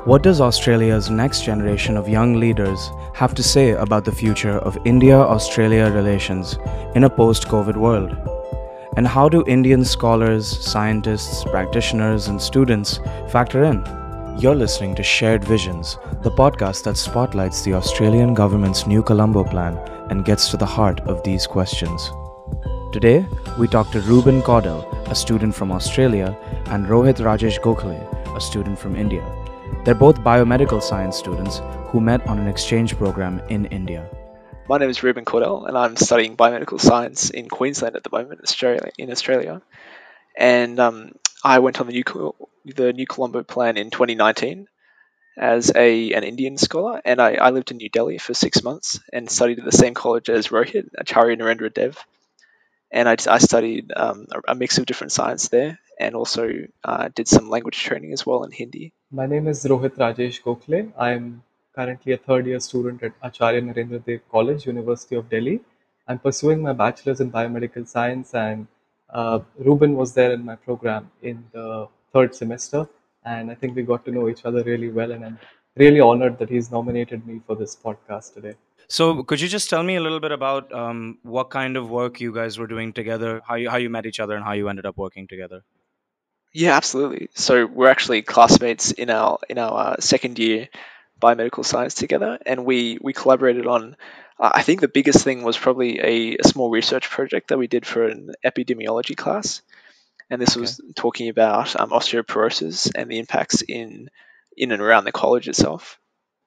What does Australia's next generation of young leaders have to say about the future of India Australia relations in a post COVID world? And how do Indian scholars, scientists, practitioners, and students factor in? You're listening to Shared Visions, the podcast that spotlights the Australian government's New Colombo plan and gets to the heart of these questions. Today, we talk to Ruben Caudell, a student from Australia, and Rohit Rajesh Gokhale, a student from India. They're both biomedical science students who met on an exchange program in India. My name is Ruben Caudell, and I'm studying biomedical science in Queensland at the moment, in Australia. And I went on the New Colombo plan in 2019 as an Indian scholar, and I lived in New Delhi for 6 months and studied at the same college as Rohit, Acharya Narendra Dev. And I studied a mix of different science there, and also did some language training as well in Hindi. My name is Rohit Rajesh Gokhale. I'm currently a third year student at Acharya Narendra Dev College, University of Delhi. I'm pursuing my bachelor's in biomedical science, and Ruben was there in my program in the third semester. And I think we got to know each other really well, and I'm really honored that he's nominated me for this podcast today. So, could you just tell me a little bit about what kind of work you guys were doing together, how you met each other, and how you ended up working together? Yeah, absolutely. So we're actually classmates in our second year biomedical science together, and we collaborated on. I think the biggest thing was probably a small research project that we did for an epidemiology class, and this Okay. was talking about osteoporosis and the impacts in and around the college itself.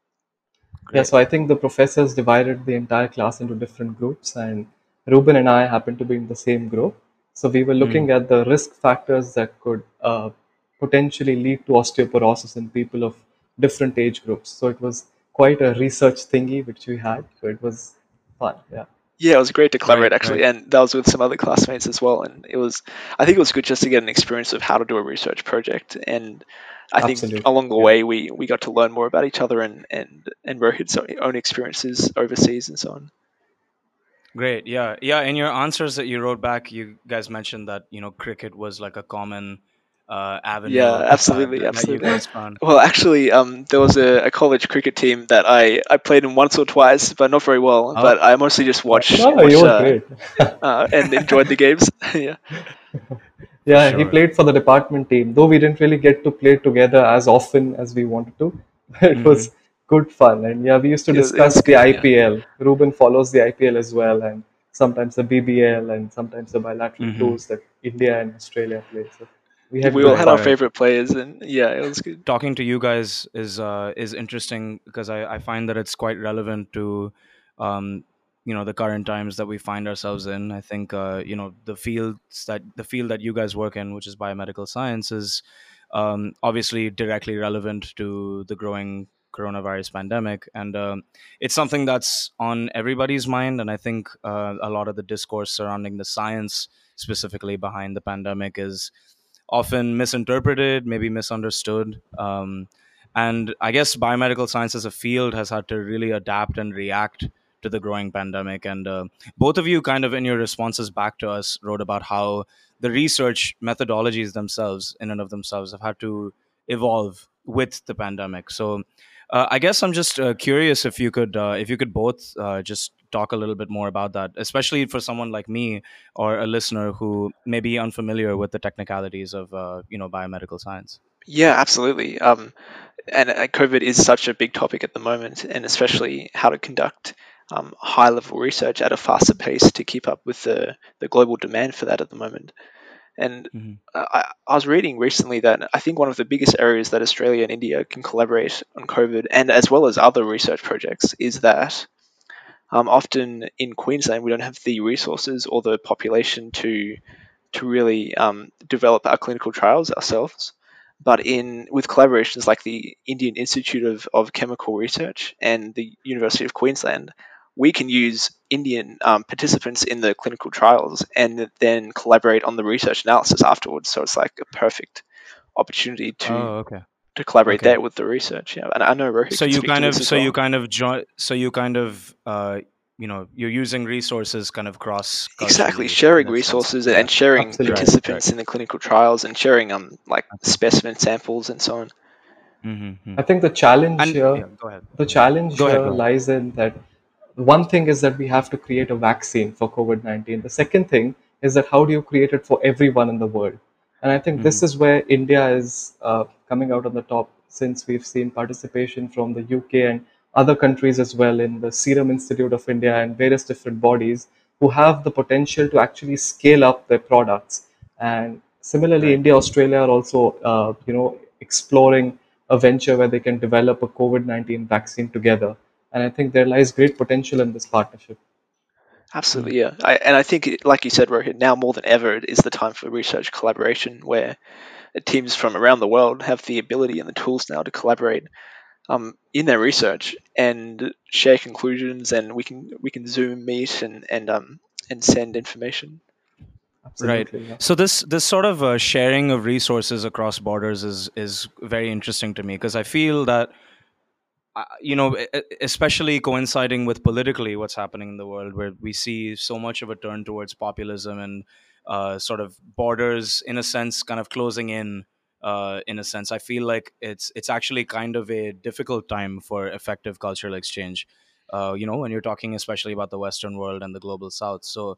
Yeah, Great. so I think the professors divided the entire class into different groups, and Ruben and I happened to be in the same group. So we were Mm. looking at the risk factors that could potentially lead to osteoporosis in people of different age groups. So it was quite a research thingy which we had. So it was fun. Yeah. Yeah, it was great to collaborate Right, actually, right. and that was with some other classmates as well. And I think it was good just to get an experience of how to do a research project. And I think Absolutely. along the Yeah. way we got to learn more about each other and Rohit's own experiences overseas and so on. Great. Yeah. Yeah. In your answers that you wrote back, you guys mentioned that, cricket was like a common Yeah, avenue absolutely, that you absolutely. guys found. Well, actually, there was a college cricket team that I played in once or twice, but not very well. Oh, But I mostly just No, you watch were great. and enjoyed the games. Yeah. for Yeah, he sure. played for the department team, though we didn't really get to play together as often as we wanted to. It Hmm. was good fun. And yeah, we used to It was discuss the good. Yeah. IPL. Ruben follows the IPL as well, and sometimes the BBL, and sometimes the bilateral Hmm. tours that India and Australia play. So we had We all good Right. had our fun. Right. favorite players, and yeah, it was good. Talking to you guys is interesting because I find that it's quite relevant to um, the current times that we find ourselves in. I think the field that you guys work in, which is biomedical science, is obviously directly relevant to the growing coronavirus pandemic, and it's something that's on everybody's mind. And I think a lot of the discourse surrounding the science specifically behind the pandemic is often misinterpreted, maybe misunderstood. And I guess biomedical science as a field has had to really adapt and react to the growing pandemic. And both of you, kind of in your responses back to us, wrote about how the research methodologies themselves, in and of themselves, have had to evolve with the pandemic. So I guess I'm just curious if you could both just talk a little bit more about that, especially for someone like me or a listener who may be unfamiliar with the technicalities of biomedical science. Yeah, absolutely. And COVID is such a big topic at the moment, and especially how to conduct high level research at a faster pace to keep up with the global demand for that at the moment. And Hmm. I was reading recently that I think one of the biggest areas that Australia and India can collaborate on COVID, and as well as other research projects, is that often in Queensland we don't have the resources or the population to really develop our clinical trials ourselves. But in with collaborations like the Indian Institute of Chemical Research and the University of Queensland, we can use Indian participants in the clinical trials and then collaborate on the research analysis afterwards. So it's like a perfect opportunity Oh, okay. to collaborate Okay. there with the research. Yeah, and I know Rohit So can you speak to kind this of, as so you well. kind of join, so you kind of, you're using resources kind of cross Exactly, culturally in sharing a sense. resources Yeah. and sharing Absolutely. Right. Right. participants in the clinical trials and sharing like Okay. specimen samples and so on. Mm-hmm. I think the challenge And here, yeah, go ahead. the challenge Go ahead. here Go ahead. lies in that one thing is that we have to create a vaccine for COVID-19. The second thing is that how do you create it for everyone in the world? And I think Mm-hmm. this is where India is coming out on the top, since we've seen participation from the UK and other countries as well in the Serum Institute of India and various different bodies who have the potential to actually scale up their products. And similarly, Right. India, Australia are also, exploring a venture where they can develop a COVID-19 vaccine together. And I think there lies great potential in this partnership. Absolutely, yeah. And I think, like you said, Rohit, now more than ever, it is the time for research collaboration where teams from around the world have the ability and the tools now to collaborate in their research and share conclusions, and we can Zoom meet and send information. Right. Absolutely, yeah. So this sort of sharing of resources across borders is very interesting to me because I feel that especially coinciding with politically what's happening in the world, where we see so much of a turn towards populism and sort of borders, in a sense, kind of closing in. In a sense, I feel like it's actually kind of a difficult time for effective cultural exchange. When you're talking especially about the Western world and the global South. So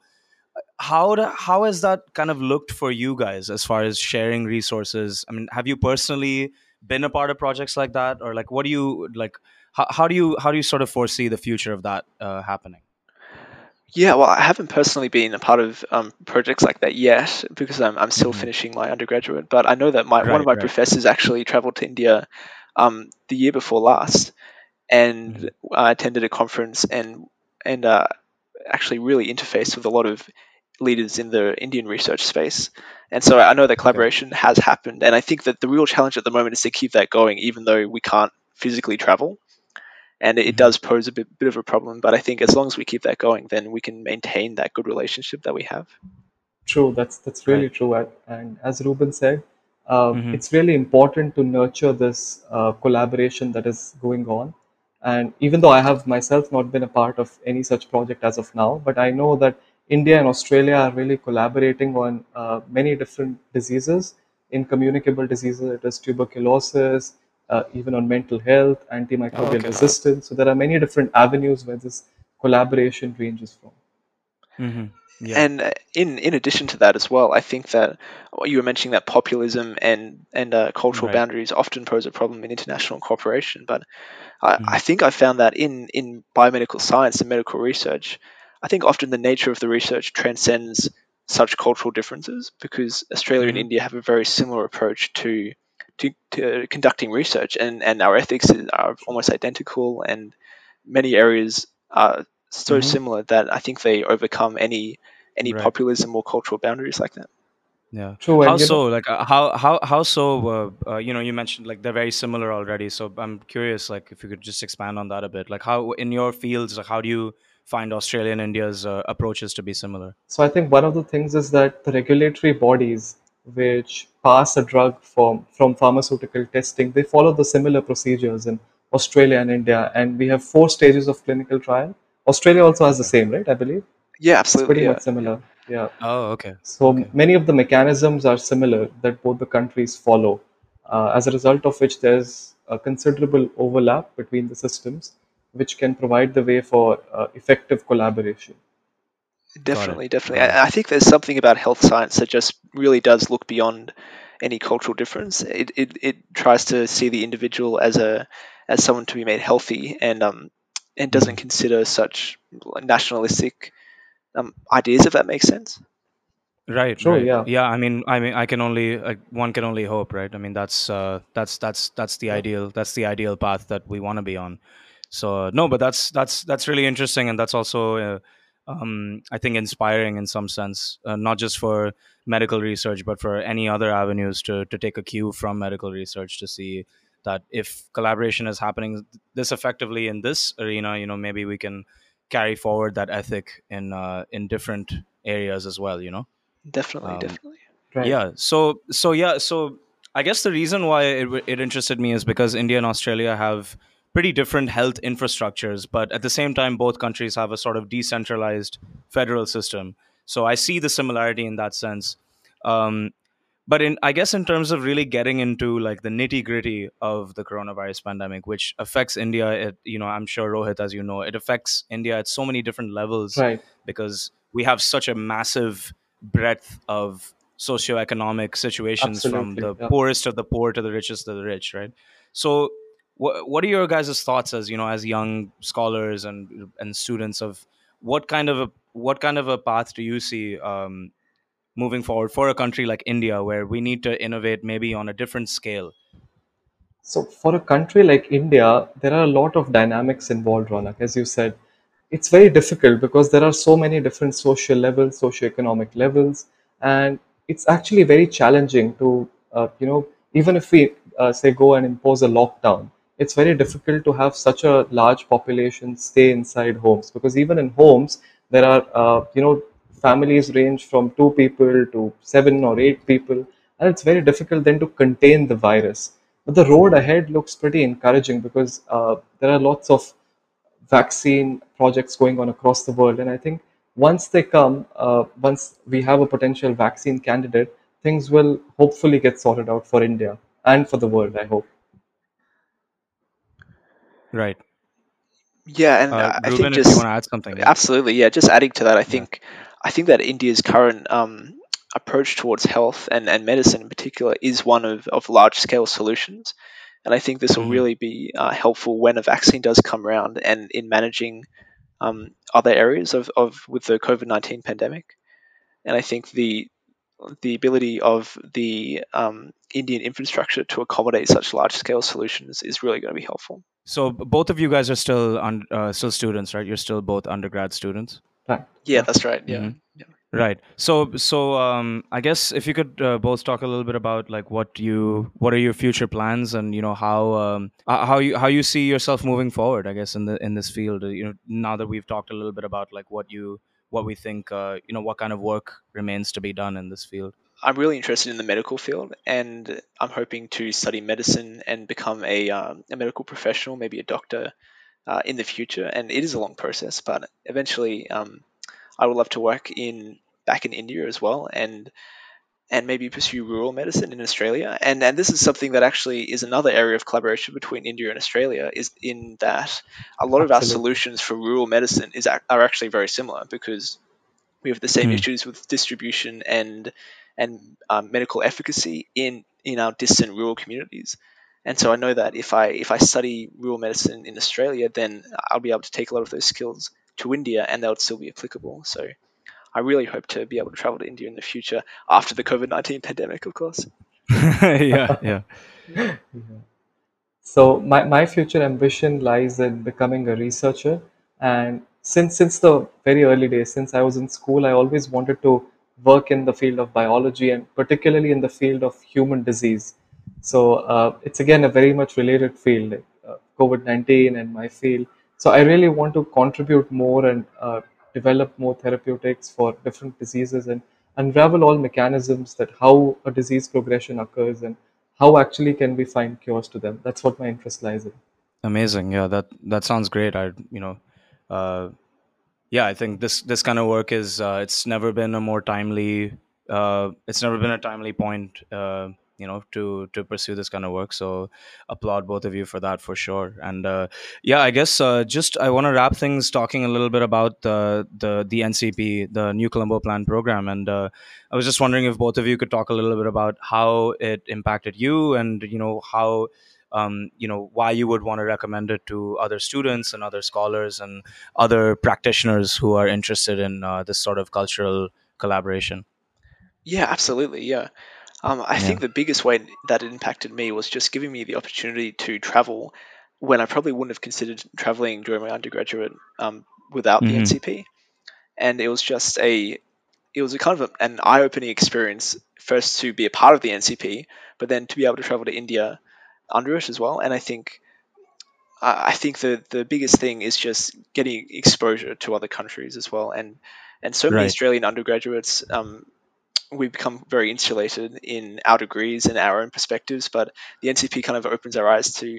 how has that kind of looked for you guys as far as sharing resources? I mean, have you personally been a part of projects like that, or like what do you like? How do you sort of foresee the future of that happening? Yeah, well, I haven't personally been a part of projects like that yet because I'm still Hmm. finishing my undergraduate. But I know that my one of Right, my right. professors actually traveled to India the year before last, and Hmm. I attended a conference and actually really interfaced with a lot of leaders in the Indian research space. And so I know that Okay. collaboration has happened, and I think that the real challenge at the moment is to keep that going, even though we can't physically travel. And it Hmm. does pose a bit of a problem, but I think as long as we keep that going, then we can maintain that good relationship that we have. True, that's Right. really true. And as Ruben said, Hmm. it's really important to nurture this collaboration that is going on. And even though I have myself not been a part of any such project as of now, but I know that India and Australia are really collaborating on many different diseases, incommunicable diseases, it is tuberculosis, even on mental health, Oh, antimicrobial okay. resistance. So there are many different avenues where this collaboration ranges from. Hmm. Yeah. And in addition to that as well, I think that you were mentioning that populism and cultural Right. boundaries often pose a problem in international cooperation. But I Hmm. think I found that in biomedical science and medical research, I think often the nature of the research transcends such cultural differences because Australia and Hmm. India have a very similar approach to conducting research, and our ethics are almost identical, and many areas are so Hmm. similar that I think they overcome any Right. populism or cultural boundaries like that. Yeah. True, How and so? Like, how so? You mentioned like they're very similar already. So I'm curious, like, if you could just expand on that a bit. Like, how in your fields, like, how do you find Australia and India's approaches to be similar? so I think one of the things is that the regulatory bodies which pass a drug from pharmaceutical testing, they follow the similar procedures in Australia and India, and we have 4 stages of clinical trial. Australia also has the Okay. same, right? I believe Yeah, it's absolutely. pretty Yeah, much yeah, similar. Yeah. Oh, okay. So Okay. many of the mechanisms are similar that both the countries follow. As a result of which, there's a considerable overlap between the systems, which can provide the way for effective collaboration. Got it. definitely, definitely. Got it. I think there's something about health science that just really does look beyond any cultural difference. It tries to see the individual as someone to be made healthy, and doesn't Hmm. consider such nationalistic ideas, if that makes sense. Right. True, Right. yeah. Yeah. I mean, I can only one can only hope, right? I mean, that's the Yeah. ideal. That's the ideal path that we want to be on. So no, but that's really interesting, and that's also I think inspiring in some sense, not just for medical research, but for any other avenues to take a cue from medical research to see that if collaboration is happening this effectively in this arena, maybe we can carry forward that ethic in different areas as well. Definitely, Um, definitely. Right. yeah. So I guess the reason why it interested me is because India and Australia have pretty different health infrastructures, but at the same time, both countries have a sort of decentralized federal system. So I see the similarity in that sense. Um, But in, I guess, in terms of really getting into like the nitty gritty of the coronavirus pandemic, which affects India, I'm sure Rohit, as you know, it affects India at so many different levels Right. because we have such a massive breadth of socioeconomic situations, from Absolutely. the Yeah. poorest of the poor to the richest of the rich, right? So, what are your guys' thoughts, as as young scholars and students, of what kind of a path do you see moving forward for a country like India, where we need to innovate maybe on a different scale? So for a country like India, there are a lot of dynamics involved, Ronak. As you said, it's very difficult because there are so many different social levels, socioeconomic levels, and it's actually very challenging to, even if we say go and impose a lockdown, it's very difficult to have such a large population stay inside homes, because even in homes there are, families range from two people to 7 or 8 people, and it's very difficult then to contain the virus. But the road ahead looks pretty encouraging because there are lots of vaccine projects going on across the world. And I think once they come, once we have a potential vaccine candidate, things will hopefully get sorted out for India and for the world, I hope. Right. Yeah, and I think Ruben, if you just want to add something, yeah. absolutely, yeah. Just adding to that, Yeah. I think that India's current approach towards health and medicine in particular is one of large scale solutions, and I think this will Hmm. really be helpful when a vaccine does come around and in managing other areas of with the COVID-19 pandemic. And I think the ability of the Indian infrastructure to accommodate such large scale solutions is really going to be helpful. So both of you guys are still students, right? You're still both undergrad students. Right. Yeah, Yeah. that's right. Yeah. Hmm. Right. So I guess if you could both talk a little bit about like what are your future plans, and how you see yourself moving forward, I guess, in this field. Now that we've talked a little bit about like what we think, what kind of work remains to be done in this field. I'm really interested in the medical field, and I'm hoping to study medicine and become a medical professional, maybe a doctor in the future. And it is a long process, but eventually, I would love to work in back in India as well, and maybe pursue rural medicine in Australia. And this is something that actually is another area of collaboration between India and Australia. Is in that a lot of our Absolutely. solutions for rural medicine are actually very similar because we have the same Hmm. issues with distribution and medical efficacy in our distant rural communities. And so I know that if I study rural medicine in Australia, then I'll be able to take a lot of those skills to India, and that would still be applicable. So I really hope to be able to travel to India in the future after the COVID-19 pandemic, of course. Yeah. Yeah. So my future ambition lies in becoming a researcher. And since the very early days, since I was in school, I always wanted to work in the field of biology, and particularly in the field of human disease. So it's again a very much related field, like COVID-19 and my field. So I really want to contribute more and develop more therapeutics for different diseases, and unravel all mechanisms that how a disease progression occurs, and how actually can we find cures to them. That's what my interest lies in. Amazing. Yeah, that sounds great. Uh, yeah, I think this kind of work is it's never been a timely point, to pursue this kind of work. So applaud both of you for that, for sure. And yeah, I guess just I want to wrap things talking a little bit about the NCP, the New Colombo Plan program. And I was just wondering if both of you could talk a little bit about how it impacted you, and how why you would want to recommend it to other students and other scholars and other practitioners who are interested in this sort of cultural collaboration. Yeah, absolutely. Yeah. I Yeah. think the biggest way that it impacted me was just giving me the opportunity to travel when I probably wouldn't have considered traveling during my undergraduate without the Hmm. NCP. And it was a kind of an eye-opening experience first to be a part of the NCP, but then to be able to travel to India under it as well. And I think the biggest thing is just getting exposure to other countries as well. And so many Right. Australian undergraduates, we become very insulated in our degrees and our own perspectives, but the NCP kind of opens our eyes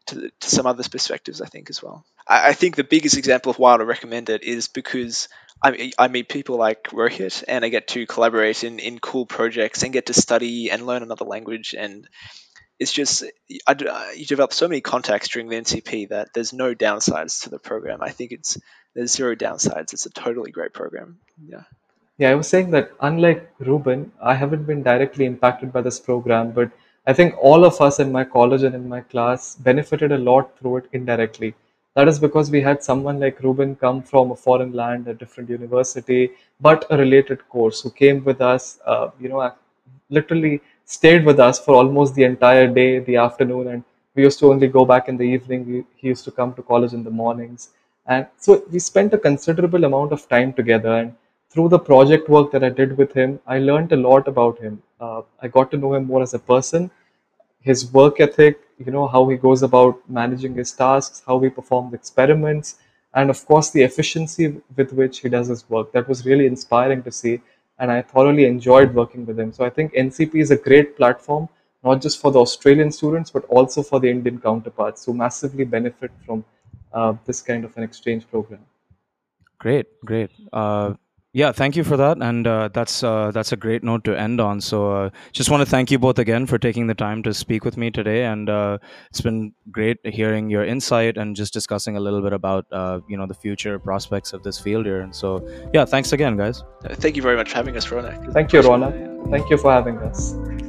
to some others' perspectives, I think, as well. I think the biggest example of why I recommend it is because I meet people like Rohit, and I get to collaborate in cool projects and get to study and learn another language. And it's just, you develop so many contacts during the NCP that there's no downsides to the program. I think there's zero downsides. It's a totally great program. Yeah. Yeah, I was saying that unlike Ruben, I haven't been directly impacted by this program, but I think all of us in my college and in my class benefited a lot through it indirectly. That is because we had someone like Ruben come from a foreign land, a different university, but a related course, who came with us, literally stayed with us for almost the entire day, the afternoon, and we used to only go back in the evening. He used to come to college in the mornings. And so we spent a considerable amount of time together. And through the project work that I did with him, I learned a lot about him. I got to know him more as a person, his work ethic, how he goes about managing his tasks, how he performs experiments, and of course the efficiency with which he does his work. That was really inspiring to see, and I thoroughly enjoyed working with him. So I think NCP is a great platform, not just for the Australian students, but also for the Indian counterparts who massively benefit from this kind of an exchange program. Great, great. Yeah, thank you for that, and that's a great note to end on. So, just want to thank you both again for taking the time to speak with me today, and it's been great hearing your insight and just discussing a little bit about the future prospects of this field here. And so, yeah, thanks again, guys. Thank you very much for having us, Ronak. Thank you, Rona. Thank you for having us.